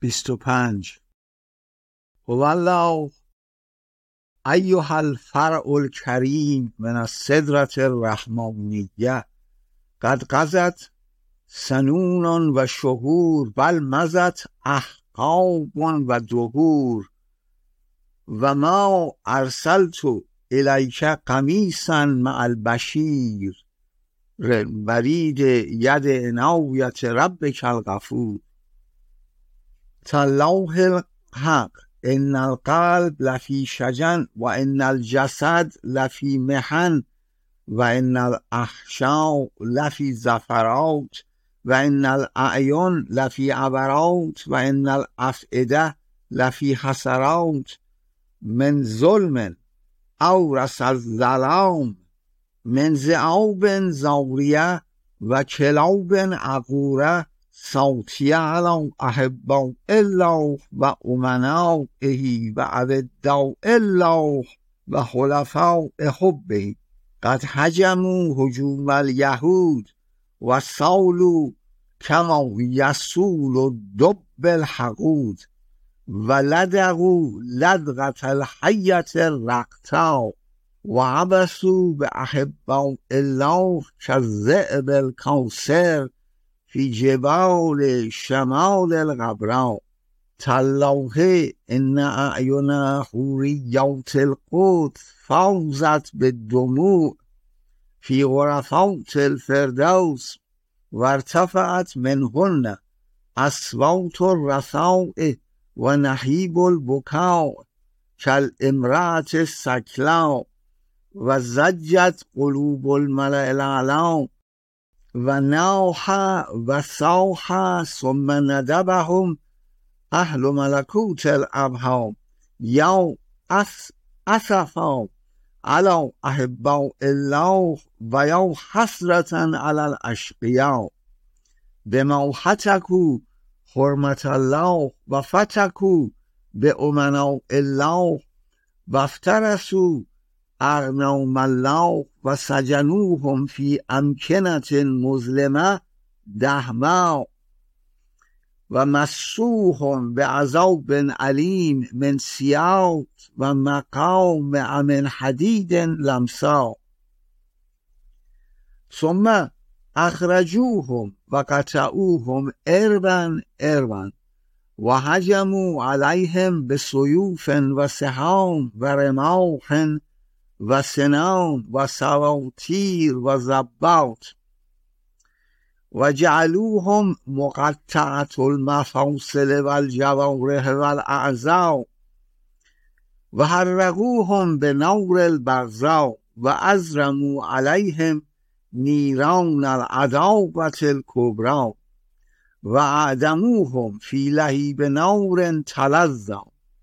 25 والله ایها الفرع الکریم من السدرة الرحمانیه قد قضت سنون و شهور بل مضت احقاب و دهور و ما ارسلت الیک قمیصا مع البشیر برید ید عنایت ربک الغفور تالله الحق ان القلب لفی شجن و ان الجسد لفی محن و ان الاحشاء لفی زفرات و ان الاعین لفی عبرات و ان الافئده لفی حسرات من ظلم اورث الظلام من ذئاب زاریه و کلاب عقوره صوتیه علی احباء الله و امنائه و اعداء الله و حلفاء حبه قد هجموا هجوم الیهود و صالوا کما یصول الدب الحقود و لدغوا لدغة الحیة الرقطاء و عبثوا باحباء الله کالذئب الکاسر فی جبال شمال الغبراء تالله ان اعین حوریات القدس فاضت بالدموع فی غرفات الفردوس و ارتفعت منهن اصوات الرثاء و نهیب البکاء کالامرأة السکلاء و زجت قلوب الملأ الاعلی و ناح و صاح ثم ندبهم اهل ملکوت الابهام یا اسفا علی احباء الله و یا حسرة علی الاشقیاء بما هتکوا حرمة الله و فتکوا بامناء الله و افترسوا اغنام الله و سجنوهم فی امکنة مظلمة دهماء و مسوهم بعذاب علیم من سیاط و مقامع من حدید لمساء ثم اخرجوهم و قطعوهم اربا اربا و هجموا علیهم بسیوف و سهام و رماح و سنان و سواتیر و ضباط و جعلوهم مقطعة المفاصل و الجوارح و الاعضاء و حرقوهم بنور البغضاء و ازرموا علیهم نیران العداوة الکبری و اعدموهم فی لهیب نار تلظی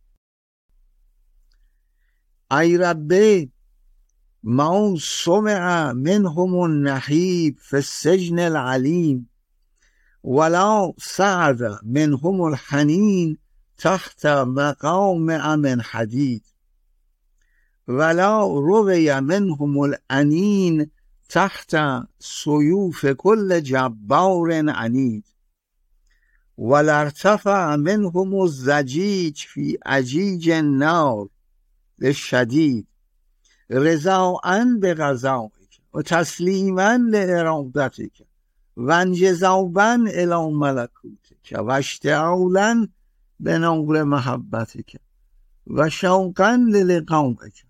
ای ربی ما سمع منهم النهیب فی السجن العلیم ولا صعد منهم الحنین تحت مقامع من حدید ولا روی منهم الانین تحت سیوف کل جبار عنید ولا ارتفع منهم الضجیج فی اجیج النار الشدید رضاء بقضائک و تسلیما لارادتک و انجذابا الی ملکوتک و اشتعالا بنور محبتک و شوقا للقائک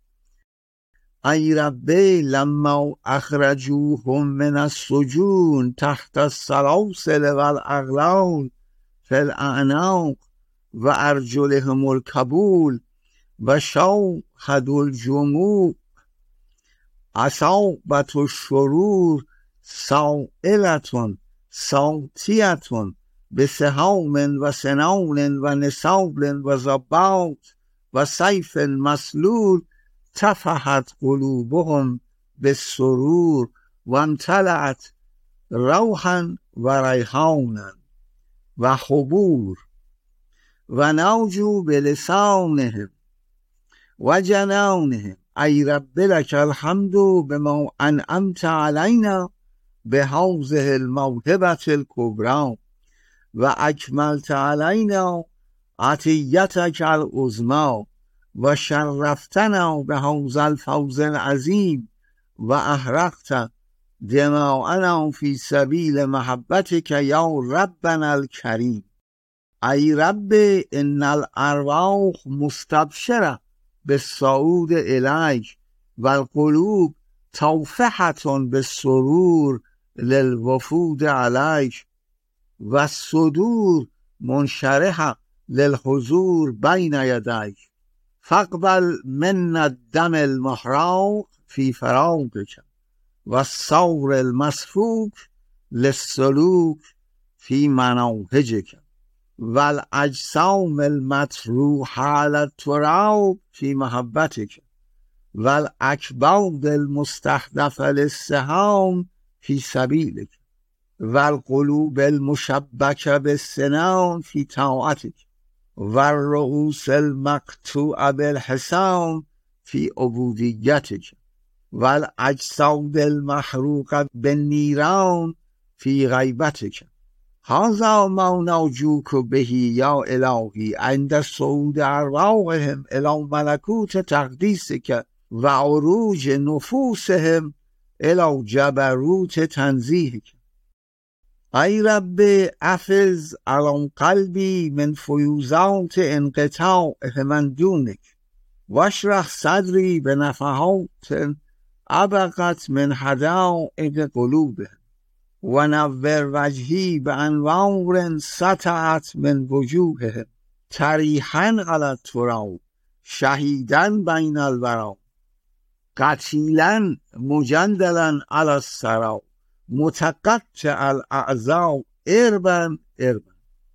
ای ربی لما اخرجوهم من السجون تحت السلاسل و الاغلال فی الاعناق و ارجلهم الکبول و شاهدوا الجموع اصابت الشرور سائلة ساطیة بسهام و سنان و نصال و ضباط و سیف مسلول تفحت قلوبهم بالسرور و امتلأت روحا و ریحانا و حبور و ناجوا بلسانهم و جنانهم ای رب لک الحمد بما انعمت علینا بهذه الموهبة الکبری و اکملت علینا عطیتک العظمی و شرفتنا به هذا الفوز العظیم و احرقت دماءنا فی سبیل محبتک یا ربنا الکریم. ای رب ان الارواح مستبشره بالصعود الیک و القلوب توفحة بالسرور للوفود علیک و الصدور منشرحة للحضور بین یدیک فاقبل منا الدم المحروق فی فراقک و الثور المسفوک للسلوک فی مناهجک و الاجسام المطروحة علی التراب فی محبتک و الاکباد المستحدثة للسهام فی سبیلک و القلوب المشبکة بالسنان فی طاعتک و الرؤوس المقطوعة بالحسام فی عبودیتک و الاجساد المحروقة بالنیران فی غیبتک. هذا ما نرجوک به یا الهی عند صعود ارواحهم الی ملکوت تقدیسک و عروج نفوسهم الی جبروت تنزیهک. ای رب افز علی قلبی من فیوزات انقطاع من دونک واشرح صدری بنفحات ابقت من حدائق قلوبهم و نور وجهی بانوار سطعت من وجوههم طریحا علی التراب شهیدا بین الورا قتیلا مجندلا علی الثری متقطع الاعضاء اربا اربا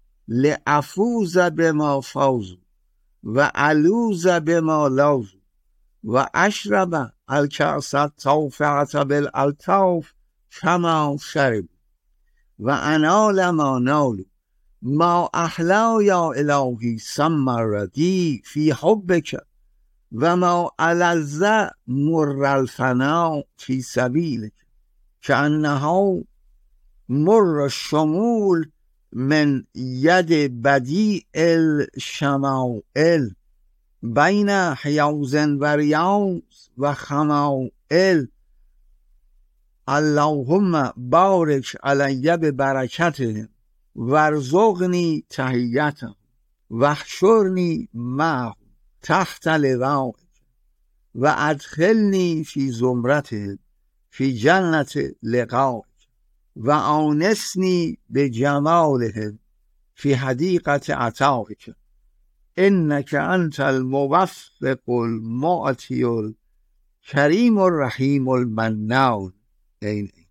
لافوز بما فوزوا و الوز بما لوزوا و اشرب الکأس التوفعة بالالطاف کما شربوا و انال ما نالوا ما احلا یا الهی ثم الردی فی حبک و ما الذ مر الفنا فی سبیلک کأنها مر الشمول من ید بدیع الشمائل بین حیوز و ریاض و خمائل. اللهم بارک علی ببرکتهم وارزقنی تحیتهم واحشرنی معهم تحت لوائک و ادخلنی فی زمرتهم فی جنت لقائک و آنسنی بجمالهم فی حدیقة عطائک انک انت الموفق المعطی الکریم الرحیم المنان.